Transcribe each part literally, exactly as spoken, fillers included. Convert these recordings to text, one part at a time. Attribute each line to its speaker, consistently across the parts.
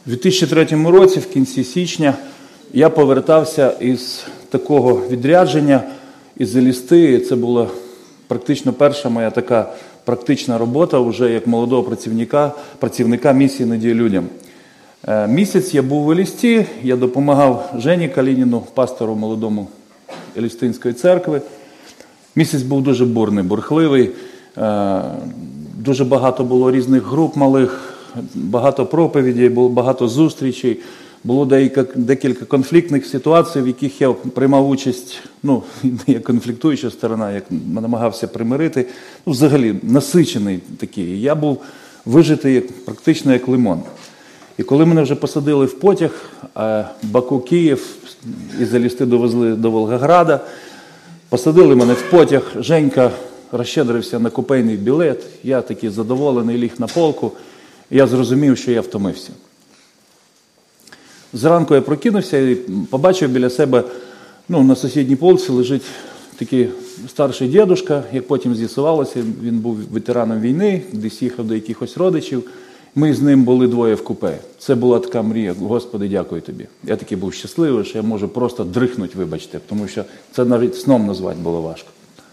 Speaker 1: У дві тисячі третьому році, в кінці січня, я повертався із такого відрядження, із Елісти. Це була практично перша моя така практична робота вже як молодого працівника, працівника місії «Надія людям». Місяць я був в Елісті, я допомагав Жені Калініну, пастору молодому Елістинської церкви. Місяць був дуже бурний, бурхливий, дуже багато було різних груп малих, багато проповідей, було багато зустрічей, було декілька конфліктних ситуацій, в яких я приймав участь, ну, як конфліктуюча сторона, як намагався примирити. Ну, взагалі, насичений такий. Я був вижитий як, практично як лимон. І коли мене вже посадили в потяг, Баку-Київ, із Елісти довезли до Волгограда, посадили мене в потяг, Женька розщедрився на купейний білет, я такий задоволений, ліг на полку, і я зрозумів, що я втомився. Зранку я прокинувся і побачив біля себе, ну, на сусідній полці лежить такий старший дідушка, як потім з'ясувалося, він був ветераном війни, десь їхав до якихось родичів. Ми з ним були двоє в купе. Це була така мрія. Господи, дякую тобі. Я такий був щасливий, що я можу просто дрихнути, вибачте, тому що це навіть сном назвати було важко.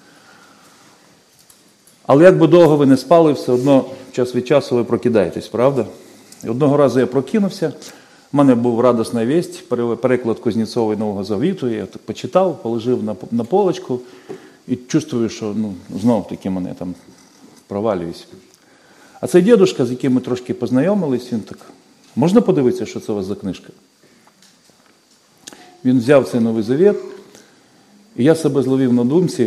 Speaker 1: Але як би довго ви не спали, все одно час від часу ви прокидаєтесь, правда? І одного разу я прокинувся, в мене був радісна вість, переклад Кузнєцова Нового Завіту, я почитав, положив на, на полочку і чувствую, що ну, знов-таки мене там провалююсь. А цей дідушка, з яким ми трошки познайомились, він так, можна подивитися, що це у вас за книжка? Він взяв цей Новий Завіт, і я себе зловив на думці,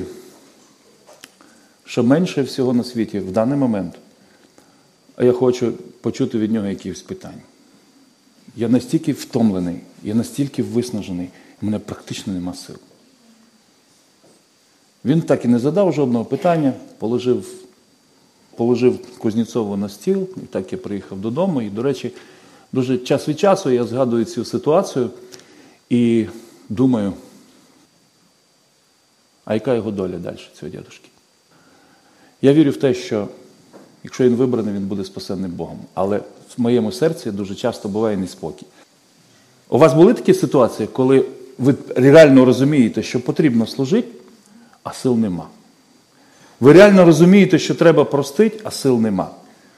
Speaker 1: що менше всього на світі в даний момент, а я хочу почути від нього якісь питання. Я настільки втомлений, я настільки виснажений, і в мене практично нема сил. Він так і не задав жодного питання, положив Положив Кузнєцову на стіл, і так я приїхав додому. І, до речі, дуже час від часу я згадую цю ситуацію і думаю, а яка його доля далі, цього дядушки? Я вірю в те, що якщо він вибраний, він буде спасенним Богом. Але в моєму серці дуже часто буває неспокій. У вас були такі ситуації, коли ви реально розумієте, що потрібно служити, а сил нема? Ви реально розумієте, що треба простити, а сил нема.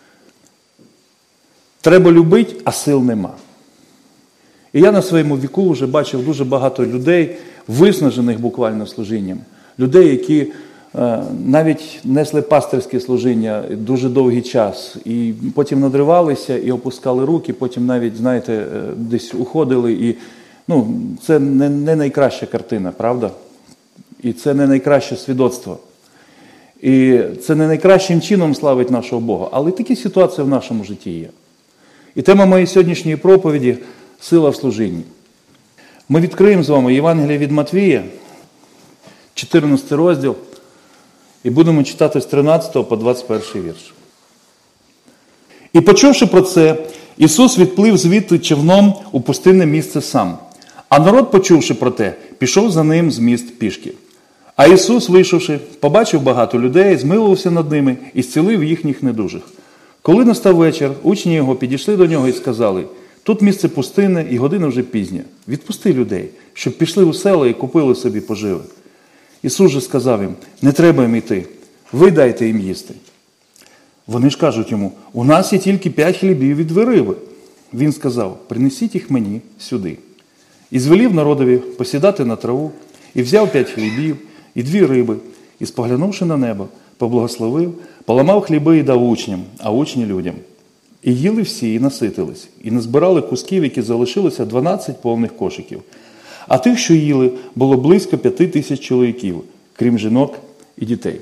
Speaker 1: Треба любити, а сил нема. І я на своєму віку вже бачив дуже багато людей, виснажених буквально служінням. Людей, які е, навіть несли пастирське служіння дуже довгий час. І потім надривалися і опускали руки, потім навіть, знаєте, десь уходили. І, ну, це не, не найкраща картина, правда? І це не найкраще свідоцтво. І це не найкращим чином славить нашого Бога, але такі ситуації в нашому житті є. І тема моєї сьогоднішньої проповіді – сила в служінні. Ми відкриємо з вами Євангеліє від Матвія, чотирнадцятий розділ, і будемо читати з тринадцятого по двадцять перший вірш. «І почувши про це, Ісус відплив звідти човном у пустинне місце сам. А народ, почувши про те, пішов за ним з міст пішки. А Ісус, вийшовши, побачив багато людей, змилувався над ними і зцілив їхніх недужих. Коли настав вечір, учні його підійшли до нього і сказали, тут місце пустинне і година вже пізня. Відпусти людей, щоб пішли у села і купили собі поживи. Ісус же сказав їм, не треба їм йти, ви дайте їм їсти. Вони ж кажуть йому, у нас є тільки п'ять хлібів і дві риби. Він сказав, принесіть їх мені сюди. І звелів народові посідати на траву, і взяв п'ять хлібів, і дві риби, і, споглянувши на небо, поблагословив, поламав хліби і дав учням, а учні людям. І їли всі, і наситились, і назбирали кусків, які залишилося дванадцять повних кошиків. А тих, що їли, було близько п'яти тисяч чоловіків, крім жінок і дітей.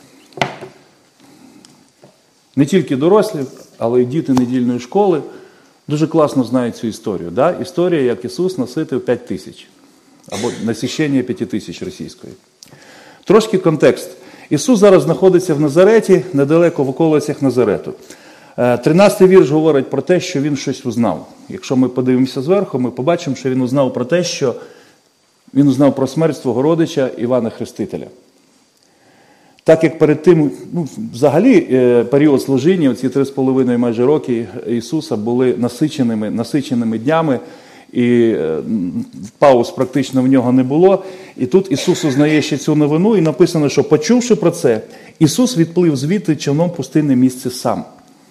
Speaker 1: Не тільки дорослі, але й діти недільної школи дуже класно знають цю історію. Да? Історія, як Ісус наситив п'ять тисяч, або насичення п'яти тисяч російської. Трошки контекст. Ісус зараз знаходиться в Назареті, недалеко в околицях Назарету. тринадцятий вірш говорить про те, що він щось узнав. Якщо ми подивимося зверху, ми побачимо, що він узнав про те, що він узнав про смерть свого родича Івана Хрестителя. Так як перед тим, ну, взагалі, період служіння, ці три з половиною майже роки Ісуса були насиченими, насиченими днями, і пауз практично в нього не було. І тут Ісус узнає ще цю новину, і написано, що почувши про це, Ісус відплив звідти човном в пустинне місце сам.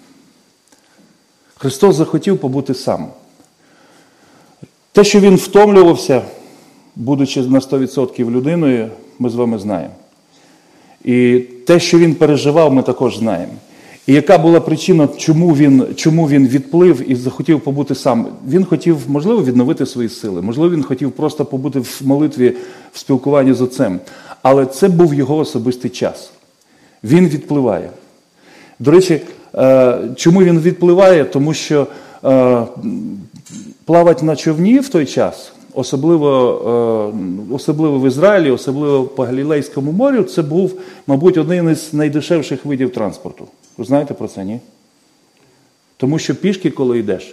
Speaker 1: Христос захотів побути сам. Те, що Він втомлювався, будучи на сто відсотків людиною, ми з вами знаємо. І те, що Він переживав, ми також знаємо. І яка була причина, чому він, чому він відплив і захотів побути сам? Він хотів, можливо, відновити свої сили. Можливо, він хотів просто побути в молитві, в спілкуванні з Отцем. Але це був його особистий час. Він відпливає. До речі, чому він відпливає? Тому що плавати на човні в той час, особливо, особливо в Ізраїлі, особливо по Галілейському морю, це був, мабуть, один із найдешевших видів транспорту. Ви знаєте про це, ні? Тому що пішки, коли йдеш,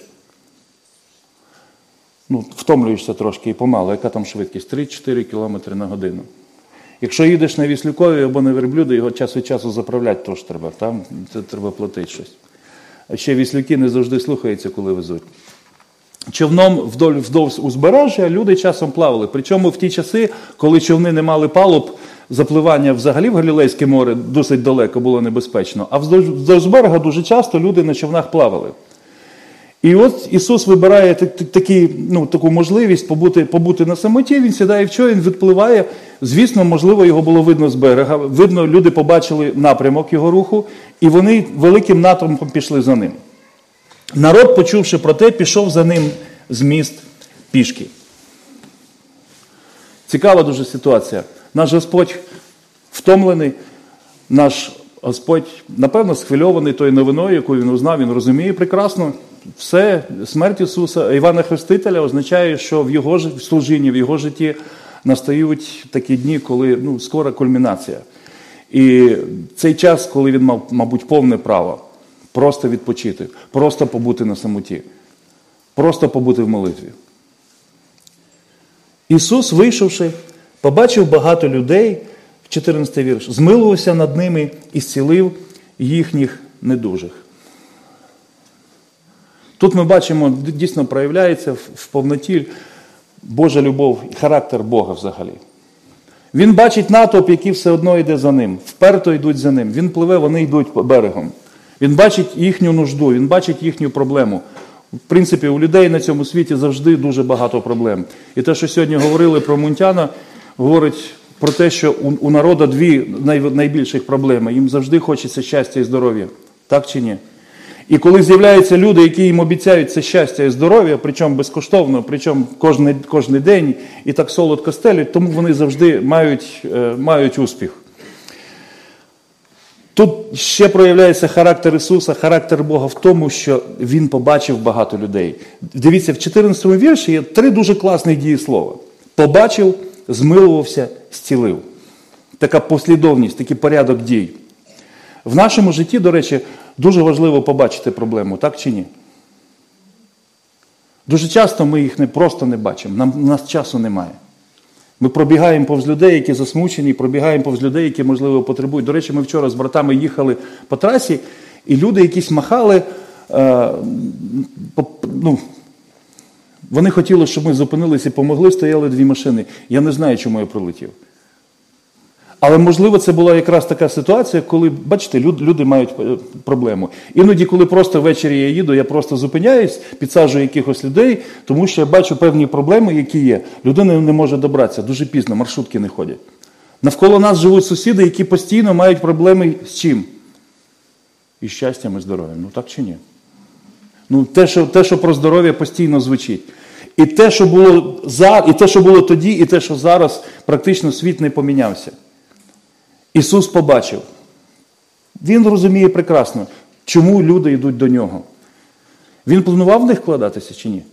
Speaker 1: ну, втомлюєшся трошки і помало. Яка там швидкість? три-чотири кілометри на годину. Якщо їдеш на віслюкові або на верблюді, його час від часу заправляти теж треба. Там це треба платити щось. А ще віслюки не завжди слухаються, коли везуть. Човном вдоль, вздовж узбережжя люди часом плавали. Причому в ті часи, коли човни не мали палуб, запливання взагалі в Галілейське море досить далеко було небезпечно. А вздовж, вздовж берега дуже часто люди на човнах плавали. І от Ісус вибирає такі, ну, таку можливість побути, побути на самоті, Він сідає в човен, відпливає. Звісно, можливо, його було видно з берега. Видно, люди побачили напрямок його руху, і вони великим натовпом пішли за ним. Народ, почувши про те, пішов за ним з міст пішки. Цікава дуже ситуація. Наш Господь втомлений, наш Господь, напевно, схвильований тою новиною, яку Він узнав, Він розуміє прекрасно. Все, смерть Ісуса, Івана Хрестителя означає, що в Його служінні, в Його житті настають такі дні, коли, ну, скоро кульмінація. І цей час, коли Він мав, мабуть, повне право просто відпочити, просто побути на самоті, просто побути в молитві. Ісус, вийшовши, побачив багато людей, чотирнадцятий вірш, змилувався над ними і зцілив їхніх недужих. Тут ми бачимо, дійсно проявляється в повноті Божа любов і характер Бога взагалі. Він бачить натовп, який все одно йде за ним, вперто йдуть за ним. Він пливе, вони йдуть берегом. Він бачить їхню нужду, він бачить їхню проблему. В принципі, у людей на цьому світі завжди дуже багато проблем. І те, що сьогодні говорили про Мунтяна, говорить про те, що у, у народу дві най, найбільших проблеми. Їм завжди хочеться щастя і здоров'я. Так чи ні? І коли з'являються люди, які їм обіцяють це щастя і здоров'я, причому безкоштовно, причому кожен, кожен день і так солодко стелють, тому вони завжди мають, мають успіх. Тут ще проявляється характер Ісуса, характер Бога в тому, що Він побачив багато людей. Дивіться, в чотирнадцятому вірші є три дуже класні дієслова. Побачив, змилувався, зцілив. Така послідовність, такий порядок дій. В нашому житті, до речі, дуже важливо побачити проблему, так чи ні? Дуже часто ми їх не просто не бачимо, нам, у нас часу немає. Ми пробігаємо повз людей, які засмучені, пробігаємо повз людей, які, можливо, потребують. До речі, ми вчора з братами їхали по трасі, і люди якісь махали, е, по, ну, вони хотіли, щоб ми зупинилися і помогли, стояли дві машини. Я не знаю, чому я пролетів. Але, можливо, це була якраз така ситуація, коли, бачите, люди, люди мають проблему. Іноді, коли просто ввечері я їду, я просто зупиняюсь, підсаджую якихось людей, тому що я бачу певні проблеми, які є. Людина не може добратися, дуже пізно, маршрутки не ходять. Навколо нас живуть сусіди, які постійно мають проблеми з чим? Із щастям і здоров'ям. Ну так чи ні? Ну, те, що, те, що про здоров'я постійно звучить. І те, що було за, і те, що було тоді, і те, що зараз, практично світ не помінявся. Ісус побачив. Він розуміє прекрасно, чому люди йдуть до Нього. Він планував в них вкладатися чи ні?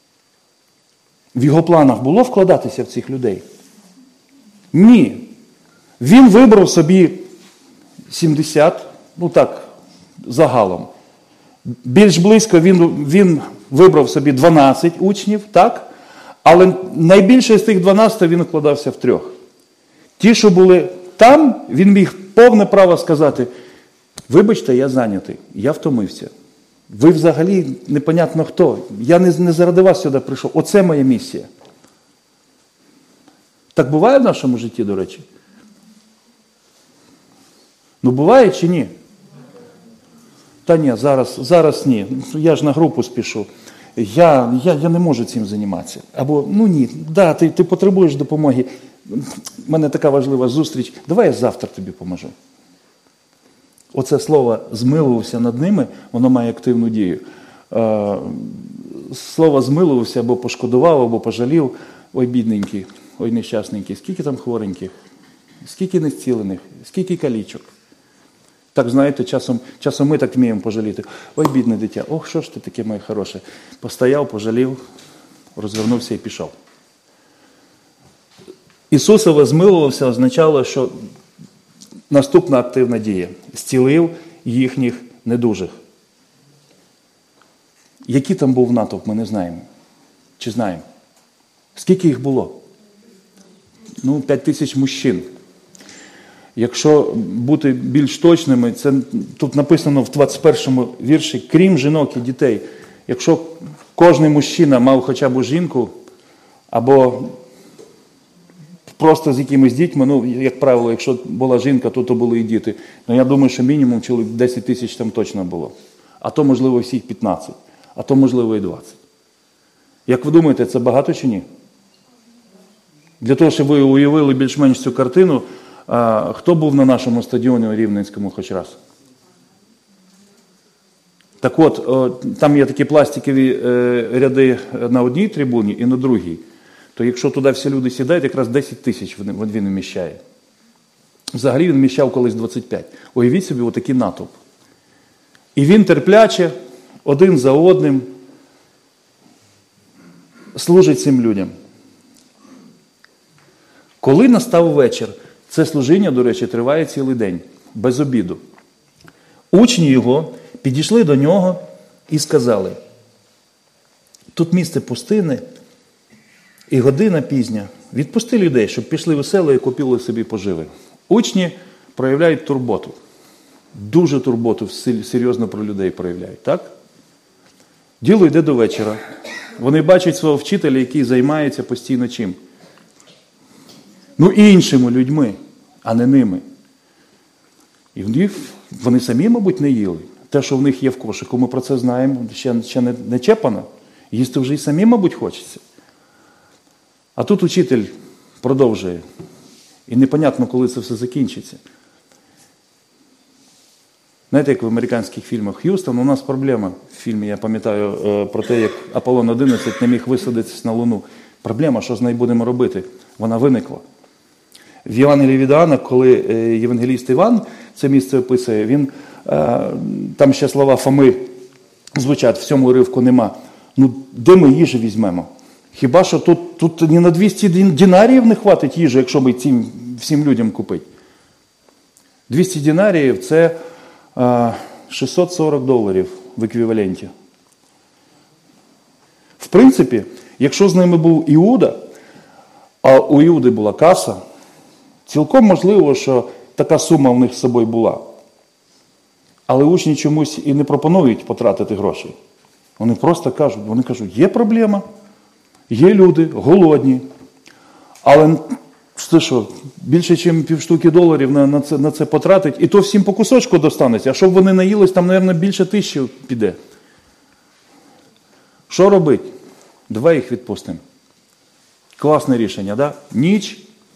Speaker 1: В його планах було вкладатися в цих людей? Ні. Він вибрав собі сімдесят, ну так, загалом. Більш близько він, він вибрав собі дванадцять учнів, так? Але найбільше з тих дванадцяти він вкладався в трьох. Ті, що були там, він міг повне право сказати, вибачте, я зайнятий, я втомився. Ви взагалі непонятно хто. Я не, не заради вас сюди прийшов. Оце моя місія. Так буває в нашому житті, до речі? Ну буває чи ні? Та ні, зараз, зараз ні. Я ж на групу спішу. Я, я, я не можу цим займатися. Або, ну ні, да, ти, ти потребуєш допомоги. У мене така важлива зустріч. Давай я завтра тобі поможу. Оце слово «змилувався над ними», воно має активну дію. Слово «змилувався» або пошкодував, або пожалів. Ой, бідненький, ой, нещасненький. Скільки там хвореньких, скільки незцілених, скільки калічок. Так, знаєте, часом, часом ми так вміємо пожаліти. Ой, бідне дитя, ох, що ж ти таке моє хороше. Постояв, пожалів, розвернувся і пішов. Ісусове «змилувався» означало, що наступна активна дія. Зцілив їхніх недужих. Який там був натовп, ми не знаємо. Чи знаємо? Скільки їх було? Ну, п'ять тисяч мужчин. Якщо бути більш точними, це тут написано в двадцять першому вірші, крім жінок і дітей. Якщо кожен мужчина мав хоча б жінку, або просто з якимись дітьми, ну, як правило, якщо була жінка, то то були і діти. Ну, я думаю, що мінімум чоловік десять тисяч там точно було. А то, можливо, всіх п'ятнадцять. А то, можливо, і двадцять. Як ви думаєте, це багато чи ні? Для того, щоб ви уявили більш-менш цю картину, а, хто був на нашому стадіоні у Рівненському хоч раз? Так от, о, там є такі пластикові е, ряди на одній трибуні і на другій. То якщо туди всі люди сідають, якраз десять тисяч він, він вміщає. Взагалі він вміщав колись двадцять п'ять. Уявіть собі, отакий натовп. І він терпляче, один за одним, служить цим людям. Коли настав вечір, це служіння, до речі, триває цілий день, без обіду. Учні його підійшли до нього і сказали, тут місце пустине і година пізня. Відпусти людей, щоб пішли у село і купили собі поживи. Учні проявляють турботу. Дуже турботу, серйозно про людей проявляють, так? Діло йде до вечора. Вони бачать свого вчителя, який займається постійно чим? Ну, іншими людьми, а не ними. І в них, вони самі, мабуть, не їли. Те, що в них є в кошику, ми про це знаємо, ще, ще не, не чепано. Їсти вже і самі, мабуть, хочеться. А тут учитель продовжує. І непонятно, коли це все закінчиться. Знаєте, як в американських фільмах «Х'юстон», у нас проблема в фільмі, я пам'ятаю, про те, як Аполлон одинадцять не міг висадитися на Луну. Проблема, що з нею будемо робити? Вона виникла. В Євангелії від Іоанна, коли євангеліст Іван це місце описує, він, там ще слова Фоми звучать, в цьому уривку нема. Ну, де ми їжі візьмемо? Хіба що тут, тут ні на двісті динаріїв не хватить їжі, якщо би цим всім людям купити? двісті динаріїв – це а, шістсот сорок доларів в еквіваленті. В принципі, якщо з ними був Іуда, а у Іуди була каса, цілком можливо, що така сума в них з собою була. Але учні чомусь і не пропонують потратити гроші. Вони просто кажуть, вони кажуть, є проблема, є люди, голодні, але це що, більше, ніж півштуки доларів на, на, це, на це потратить, і то всім по кусочку достанеться, а щоб вони наїлись, там, мабуть, більше тисячі піде. Що робить? Давай їх відпустимо. Класне рішення, да? Ніч,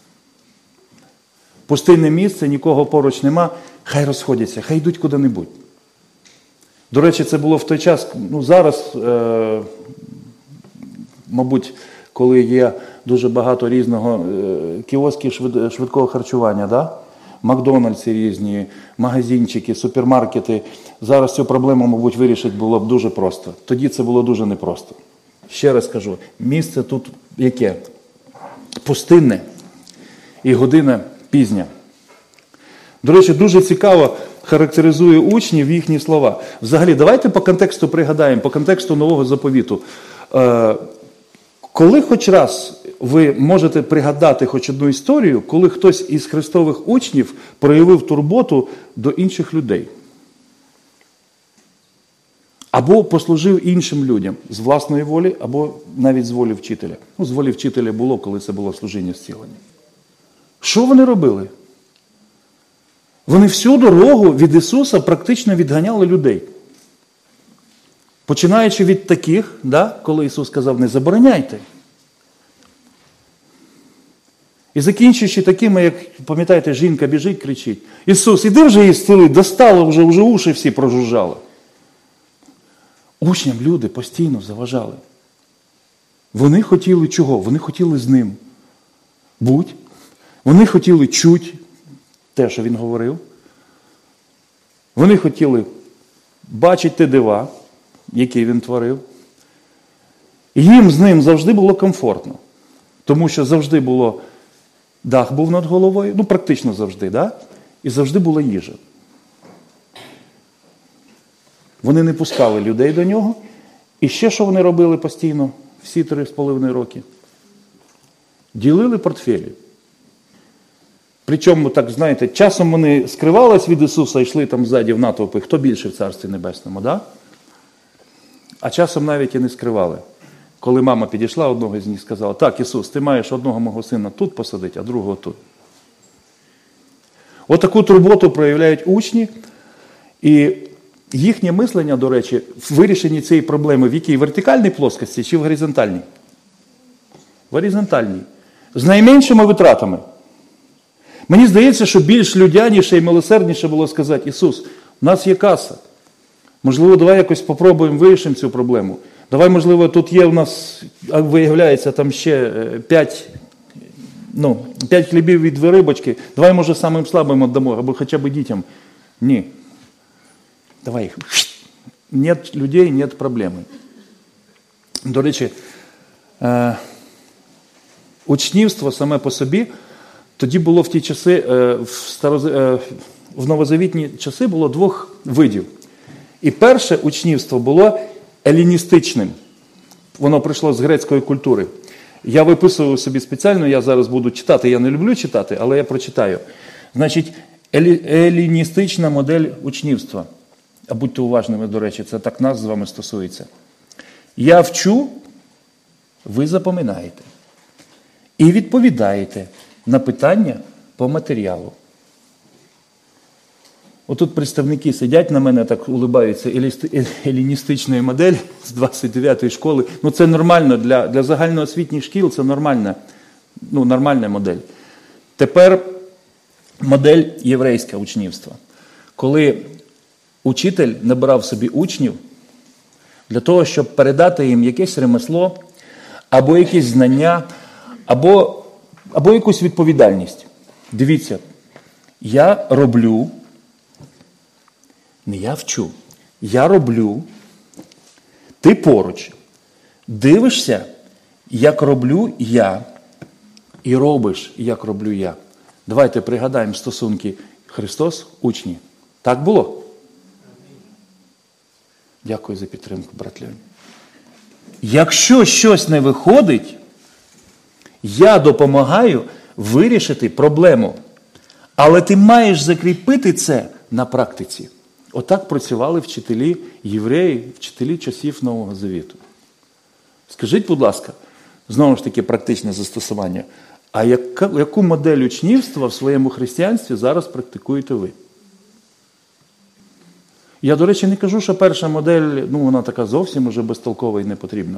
Speaker 1: пустинне місце, нікого поруч нема, хай розходяться, хай йдуть куди-небудь. До речі, це було в той час, ну зараз, е, мабуть, коли є дуже багато різного е, кіосків швид, швидкого харчування, да? Макдональдси різні, магазинчики, супермаркети. Зараз цю проблему, мабуть, вирішити було б дуже просто. Тоді це було дуже непросто. Ще раз кажу, місце тут яке? Пустинне і година пізня. До речі, дуже цікаво характеризує учнів їхні слова. Взагалі, давайте по контексту пригадаємо, по контексту Нового Заповіту. Коли хоч раз ви можете пригадати хоч одну історію, коли хтось із Христових учнів проявив турботу до інших людей? Або послужив іншим людям з власної волі, або навіть з волі вчителя. Ну, з волі вчителя було, коли це було служіння зцілення. Що вони робили? Вони всю дорогу від Ісуса практично відганяли людей. Починаючи від таких, да, коли Ісус сказав, не забороняйте. І закінчуючи такими, як, пам'ятаєте, жінка біжить, кричить, Ісус, іди вже її зціли, достало вже, вже уші всі прожужжали. Учням люди постійно заважали. Вони хотіли чого? Вони хотіли з ним будь. Вони хотіли чути те, що він говорив. Вони хотіли бачити ті дива, які він творив. І їм з ним завжди було комфортно. Тому що завжди було, дах був над головою, ну практично завжди, да? І завжди була їжа. Вони не пускали людей до нього. І ще що вони робили постійно, всі три з половиною роки? Ділили портфелі. Причому, так, знаєте, часом вони скривались від Ісуса і йшли там ззаді в натовпи, хто більше в Царстві Небесному, да? А часом навіть і не скривали. Коли мама підійшла, одного з них сказала, так, Ісус, ти маєш одного мого сина тут посадити, а другого тут. Отаку турботу проявляють учні, і їхнє мислення, до речі, в вирішенні цієї проблеми, в якій вертикальній плоскості чи в горизонтальній? В горизонтальній. З найменшими витратами. Мені здається, що більш людяніше і милосердніше було сказати, Ісус, у нас є каса. Можливо, давай якось попробуємо вирішимо цю проблему. Давай, можливо, тут є у нас, виявляється, там ще п'ять, ну, п'ять хлібів від рибочки. Давай, може, самим слабим віддамо, або хоча б дітям. Ні. Давай їх. Нет людей, нет проблеми. До речі, е, учнівство саме по собі, тоді було в ті часи, е, в, староз... е, в новозавітні часи було двох видів. І перше учнівство було еліністичним. Воно прийшло з грецької культури. Я виписував собі спеціально, я зараз буду читати, я не люблю читати, але я прочитаю. Значить, елі... еліністична модель учнівства. А будьте уважними, до речі, це так нас з вами стосується. Я вчу, ви запам'ятаєте. І відповідаєте на питання по матеріалу. Отут представники сидять на мене, так улибаються, еліністичної моделі з двадцять дев'ятої школи. Ну це нормально, для, для загальноосвітніх шкіл це нормальна, ну, нормальна модель. Тепер модель єврейська учнівства. Коли учитель набирав собі учнів для того, щоб передати їм якесь ремесло, або якісь знання, або, або якусь відповідальність. Дивіться, я роблю, не я вчу, я роблю, ти поруч, дивишся, як роблю я, і робиш, як роблю я. Давайте пригадаємо стосунки Христос, учні. Так було? Дякую за підтримку, брат Леонід. Якщо щось не виходить, я допомагаю вирішити проблему. Але ти маєш закріпити це на практиці. Отак працювали вчителі євреї, вчителі часів Нового Завіту. Скажіть, будь ласка, знову ж таки практичне застосування, а яка, яку модель учнівства в своєму християнстві зараз практикуєте ви? Я, до речі, не кажу, що перша модель, ну, вона така зовсім уже безтолкова і не потрібна.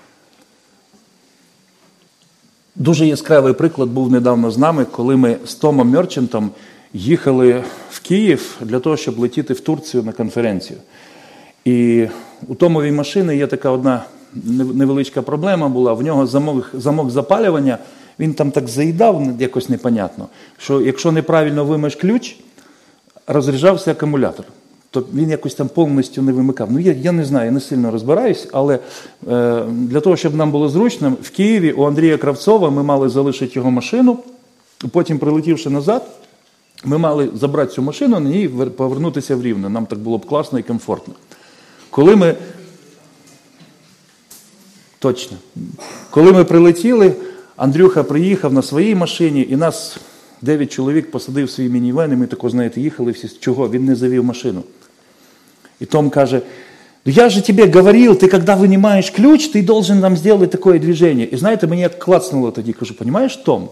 Speaker 1: Дуже яскравий приклад був недавно з нами, коли ми з Томом Мерчентом їхали в Київ для того, щоб летіти в Турцію на конференцію. І у Томовій машини є така одна невеличка проблема була, в нього замок, замок запалювання, він там так заїдав якось непонятно, що якщо неправильно вимиш ключ, розряджався акумулятор. То він якось там повністю не вимикав. Ну, я, я не знаю, я не сильно розбираюсь, але е, для того, щоб нам було зручно, в Києві у Андрія Кравцова ми мали залишити його машину, потім, прилетівши назад, ми мали забрати цю машину, на ній повернутися в Рівне. Нам так було б класно і комфортно. Коли ми... Точно. Коли ми прилетіли, Андрюха приїхав на своїй машині, і нас дев'ять чоловік посадив в свій мінівен, і ми тако, знаєте, їхали всі. Чого? Він не завів машину. І Том каже: «Ну я же тебе говорил, ти коли винімаєш ключ, ти должен нам зробити таке движення». І знаєте, мені як клацнуло тоді, кажу: «Понимаєш, Том,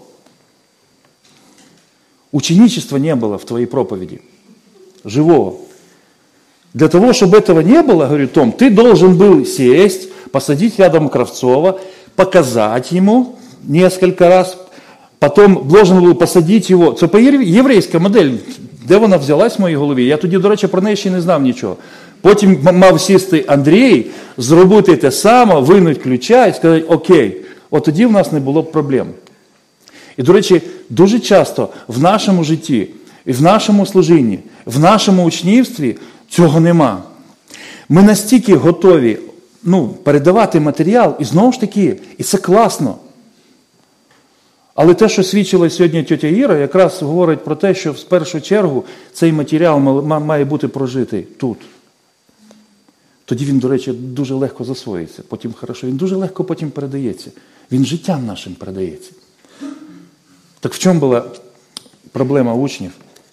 Speaker 1: ученичества не было в твоей проповеди, живого. Для того, чтобы этого не было, говорю, Том, ты должен был сесть, посадить рядом Кравцова, показать ему несколько раз, потом должен был посадить його». Це по-єврейська модель, де вона взялась в моїй голові. Я тоді, до речі, про неї ще не знав нічого. Потім мав сісти Андрій, зробити те саме, винуть ключа і сказати: «Окей». От тоді в нас не було б проблем. І, до речі, дуже часто в нашому житті, і в нашому служінні, в нашому учнівстві цього нема. Ми настільки готові, ну, передавати матеріал, і знову ж таки, і це класно. Але те, що свідчила сьогодні тьотя Іра, якраз говорить про те, що в першу чергу цей матеріал має бути прожитий тут. Тоді він, до речі, дуже легко засвоїться. Потім хорошо, він дуже легко потім передається. Він життям нашим передається. Так в чому була проблема учнів?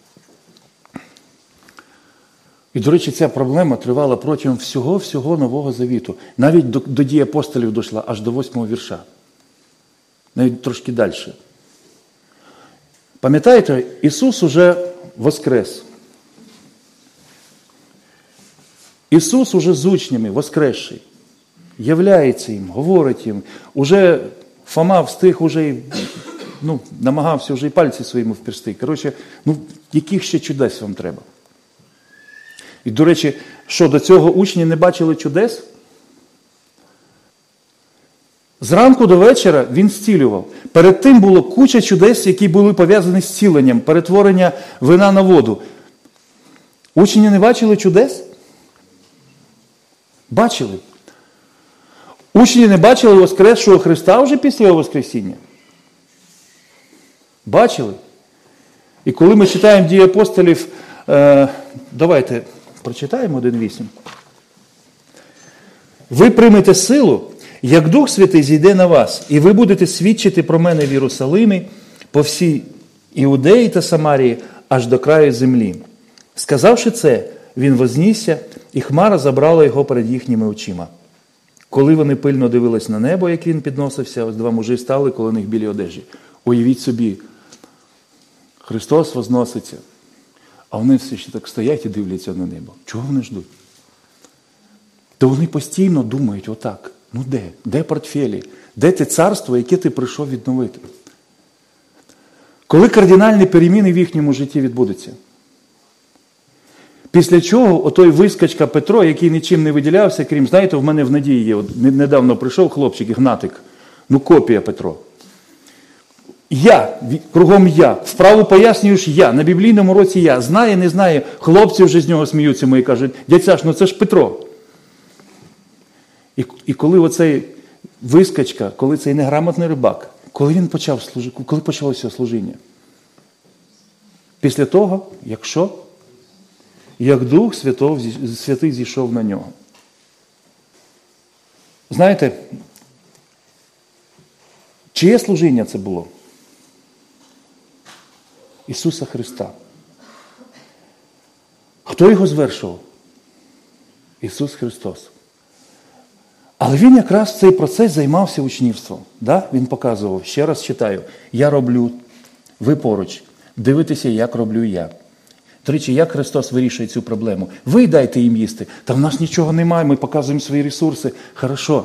Speaker 1: І, до речі, ця проблема тривала протягом всього-всього Нового Завіту. Навіть до, до дій апостолів дійшла аж до восьмого вірша. Навіть трошки далі. Пам'ятаєте, Ісус уже воскрес. Ісус уже з учнями воскресший. Являється їм, говорить їм. Уже Фома встиг, уже, ну, намагався вже і пальці своїми вперсти. Коротше, ну, яких ще чудес вам треба? І, до речі, що, до цього учні не бачили чудес? Зранку до вечора він зцілював. Перед тим було куча чудес, які були пов'язані з зціленням, перетворення вина на воду. Учні не бачили чудес? Бачили. Учні не бачили воскресшого Христа вже після його воскресіння? Бачили. І коли ми читаємо Дії апостолів, е, давайте прочитаємо один вісім. «Ви приймете силу, як Дух Святий зійде на вас, і ви будете свідчити про мене в Єрусалимі, по всій Іудеї та Самарії, аж до краю землі». Сказавши це, він вознісся, і хмара забрала його перед їхніми очима. Коли вони пильно дивились на небо, як він підносився, ось два мужі стали коло них білі одежі. Уявіть собі, Христос возноситься, а вони все ще так стоять і дивляться на небо. Чого вони ждуть? То вони постійно думають отак: ну де? Де портфелі? Де те царство, яке ти прийшов відновити? Коли кардинальні переміни в їхньому житті відбудуться? Після чого отой вискочка Петро, який нічим не виділявся, крім, знаєте, в мене в Надії є, от недавно прийшов хлопчик, Ігнатик, ну копія Петро. Я, кругом я, вправу пояснюєш я, на біблійному році я, знає, не знає, хлопці вже з нього сміються мої, кажуть: дядь Саш, ну це ж Петро. І, і коли оцей вискочка, коли цей неграмотний рибак, коли він почав служити, коли почалося служіння? Після того, якщо як Дух Святий зійшов на нього. Знаєте, чиє служіння це було? Ісуса Христа. Хто його звершував? Ісус Христос. Але він якраз в цей процес займався учнівством. Да? Він показував, ще раз читаю: я роблю, ви поруч, дивитеся, як роблю я. До речі, як Христос вирішує цю проблему? Ви дайте їм їсти. Та в нас нічого немає, ми показуємо свої ресурси. Хорошо.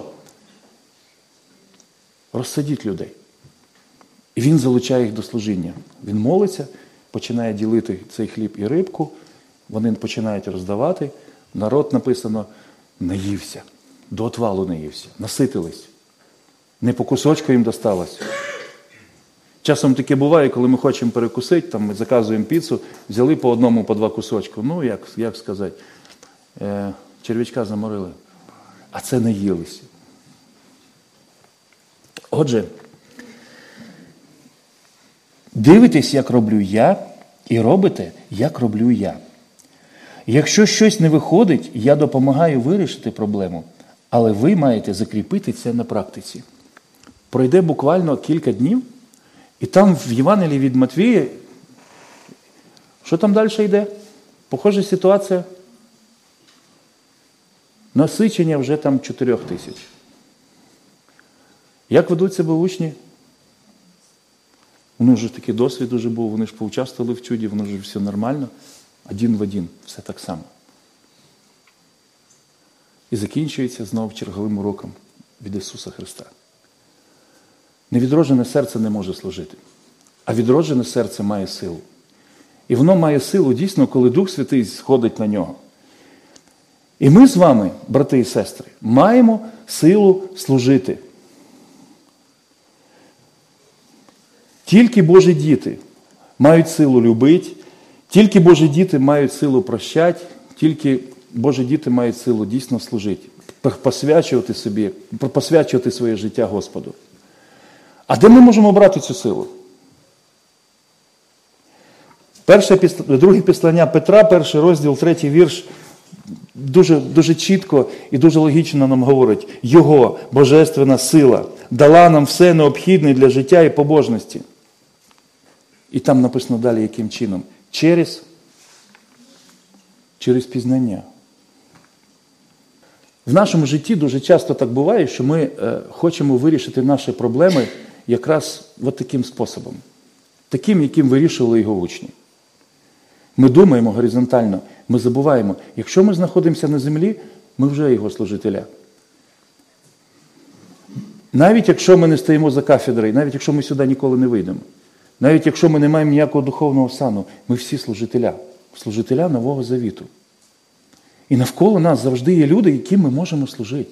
Speaker 1: Розсадіть людей. І він залучає їх до служіння. Він молиться, починає ділити цей хліб і рибку, вони починають роздавати. Народ, написано, наївся. До отвалу наївся. Наситились. Не по кусочку їм досталось. Часом таке буває, коли ми хочемо перекусити, там ми заказуємо піцу, взяли по одному, по два кусочку. Ну, як, як сказати, е, черв'ячка заморили. А це наїлися. Отже, дивитесь, як роблю я, і робите, як роблю я. Якщо щось не виходить, я допомагаю вирішити проблему, але ви маєте закріпити це на практиці. Пройде буквально кілька днів, і там в Євангелії від Матвія, що там далі йде? Похожа ситуація. Насичення вже там чотирьох тисяч. Як ведуть себе учні? Вони вже такий досвід уже був, вони ж поучаствували в чуді, воно вже все нормально. Один в один, все так само. І закінчується знову черговим уроком від Ісуса Христа. Невідроджене серце не може служити, а відроджене серце має силу. І воно має силу дійсно, коли Дух Святий сходить на нього. І ми з вами, брати і сестри, маємо силу служити. Тільки Божі діти мають силу любити, тільки Божі діти мають силу прощати, тільки Божі діти мають силу дійсно служити, посвячувати собі, посвячувати своє життя Господу. А де ми можемо брати цю силу? Перше, друге післання Петра, перший розділ, третій вірш, дуже, дуже чітко і дуже логічно нам говорить: Його божественна сила дала нам все необхідне для життя і побожності. І там написано далі, яким чином? Через, через пізнання. В нашому житті дуже часто так буває, що ми е, хочемо вирішити наші проблеми якраз от таким способом. Таким, яким вирішували його учні. Ми думаємо горизонтально, ми забуваємо, якщо ми знаходимося на землі, ми вже його служителя. Навіть якщо ми не стоїмо за кафедрою, навіть якщо ми сюди ніколи не вийдемо, навіть якщо ми не маємо ніякого духовного сану, ми всі служителя, служителя Нового Завіту. І навколо нас завжди є люди, яким ми можемо служити.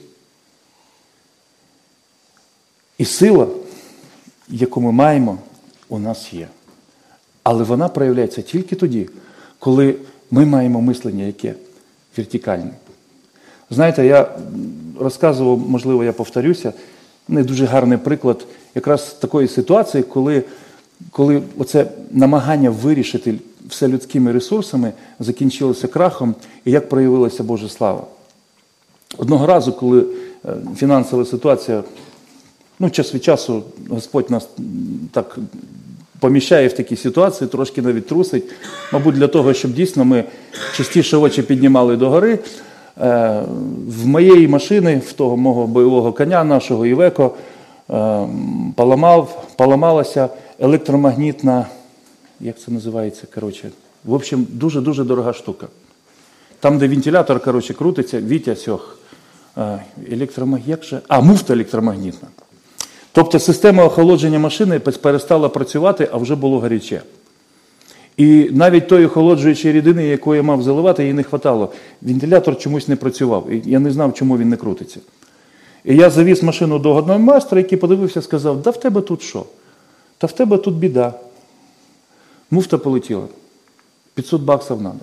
Speaker 1: І сила, яку ми маємо, у нас є. Але вона проявляється тільки тоді, коли ми маємо мислення, яке вертикальне. Знаєте, я розказував, можливо, я повторюся, не дуже гарний приклад якраз такої ситуації, коли, коли оце намагання вирішити все людськими ресурсами закінчилося крахом, і як проявилася Божа слава. Одного разу, коли фінансова ситуація, ну, час від часу Господь нас так поміщає в такі ситуації, трошки навіть трусить, мабуть, для того, щоб дійсно ми частіше очі піднімали догори. В моєї машини, в того мого бойового коня, нашого Івеко, поламав, поламалася електромагнітна, як це називається, коротше, в общем, дуже-дуже дорога штука. Там, де вентилятор, коротше, крутиться, Вітя сьох, електромагнітна, же, а, муфта електромагнітна. Тобто система охолодження машини перестала працювати, а вже було гаряче. І навіть тої охолоджуючої рідини, яку я мав заливати, їй не вистачало. Вентилятор чомусь не працював. І я не знав, чому він не крутиться. І я завіз машину до одного майстра, який подивився, сказав: да в тебе тут що? Та в тебе тут біда. Муфта полетіла. п'ятсот баксів треба.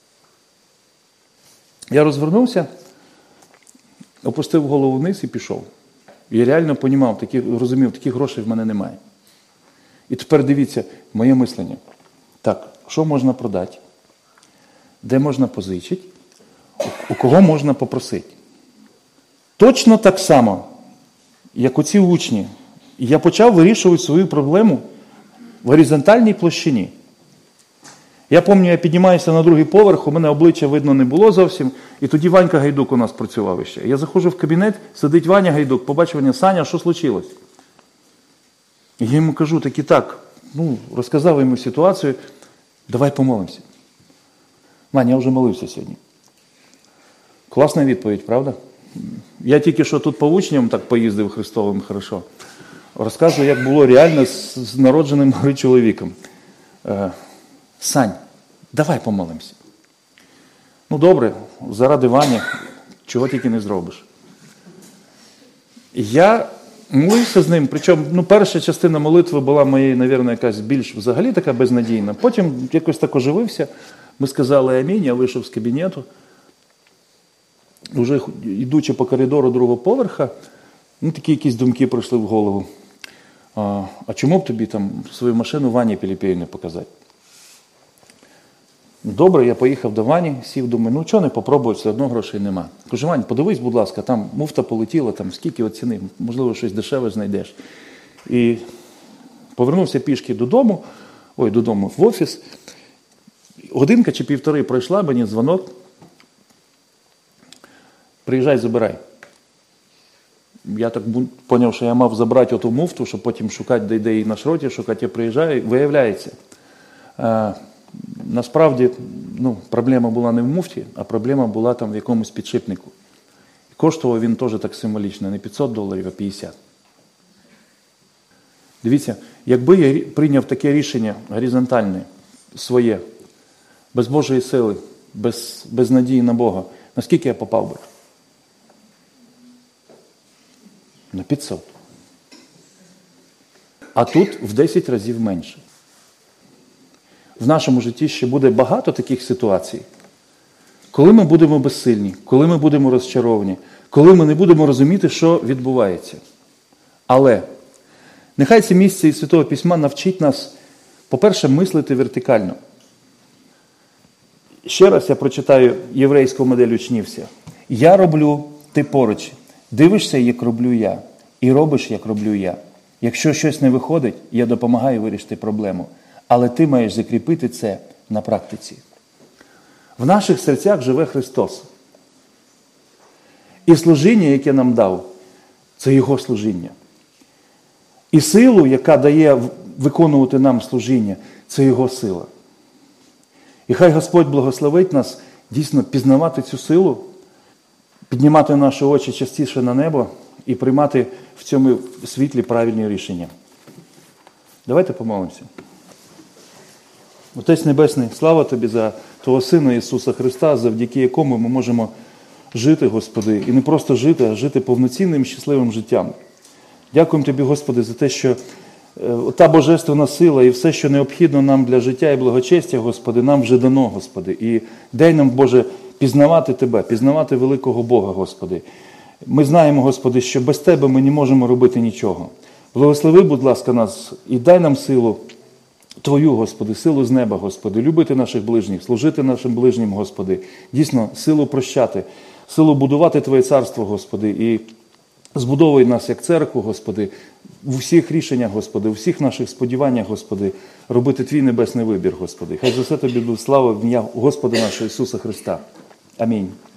Speaker 1: Я розвернувся, опустив голову вниз і пішов. Я реально понімав, такі, розумів, таких грошей в мене немає. І тепер дивіться, моє мислення. Так, що можна продати? Де можна позичити? У кого можна попросити? Точно так само, як оці учні. Я почав вирішувати свою проблему в горизонтальній площині. Я пам'ятаю, я піднімаюся на другий поверх, у мене обличчя видно не було зовсім, і тоді Ванька Гайдук у нас працював ще. Я заходжу в кабінет, сидить Ваня Гайдук, побачив мене: Саня, що случилось? І я йому кажу, так і так, ну, розказав йому ситуацію, давай помолимося. Ваня, я вже молився сьогодні. Класна відповідь, правда? Я тільки що тут по учням так поїздив Христовим, хорошо. Розказую, як було реально з, з народженим гори чоловіком. Е, Сань, давай помолимося. Ну добре, заради Вані, чого тільки не зробиш. Я молився з ним, причому ну, перша частина молитви була моєю, мабуть, якась більш взагалі така безнадійна. Потім якось так оживився, ми сказали амінь, я вийшов з кабінету. Уже йдучи по коридору другого поверха, ну, такі якісь думки прийшли в голову. А, а чому б тобі там свою машину Вані Піліпею не показати? Добре, я поїхав до Вані, сів, думаю, ну чого не попробую, все одно грошей нема. Кажу, Вань, подивись, будь ласка, там муфта полетіла, там скільки оціни, можливо, щось дешеве знайдеш. І повернувся пішки додому, ой, додому, в офіс. Годинка чи півтори пройшла, мені дзвонок. Приїжджай, забирай. Я так зрозумів, що я мав забрати оту муфту, щоб потім шукати, де, де її на шроті шукати. Я приїжджаю, виявляється, е, насправді ну, проблема була не в муфті, а проблема була там в якомусь підшипнику. І коштував він теж так символічно, не п'ятсот доларів, а п'ятдесят. Дивіться, якби я прийняв таке рішення горизонтальне, своє, без Божої сили, без, без надії на Бога, наскільки я попав би? На п'ятсот. А тут в десять разів менше. В нашому житті ще буде багато таких ситуацій, коли ми будемо безсильні, коли ми будемо розчаровані, коли ми не будемо розуміти, що відбувається. Але нехай це місце із Святого Письма навчить нас, по-перше, мислити вертикально. Ще раз я прочитаю єврейську модель учнівся. Я роблю, ти поруч. Дивишся, як роблю я. І робиш, як роблю я. Якщо щось не виходить, я допомагаю вирішити проблему. Але ти маєш закріпити це на практиці. В наших серцях живе Христос. І служіння, яке нам дав, це Його служіння. І силу, яка дає виконувати нам служіння, це Його сила. І хай Господь благословить нас дійсно пізнавати цю силу, піднімати наші очі частіше на небо і приймати в цьому світлі правильні рішення. Давайте помолимося. Отець Небесний, слава Тобі за Твого Сина Ісуса Христа, завдяки якому ми можемо жити, Господи, і не просто жити, а жити повноцінним, щасливим життям. Дякуємо Тобі, Господи, за те, що та божественна сила і все, що необхідно нам для життя і благочестя, Господи, нам вже дано, Господи. І дай нам, Боже, пізнавати Тебе, пізнавати великого Бога, Господи. Ми знаємо, Господи, що без Тебе ми не можемо робити нічого. Благослови, будь ласка, нас і дай нам силу Твою, Господи, силу з неба, Господи, любити наших ближніх, служити нашим ближнім, Господи, дійсно, силу прощати, силу будувати Твоє царство, Господи, і збудовуй нас як церкву, Господи, в усіх рішеннях, Господи, у всіх наших сподіваннях, Господи, робити Твій небесний вибір, Господи. Хай за все Тобі буде слава в ім'я Господа нашого Ісуса Христа. Амінь.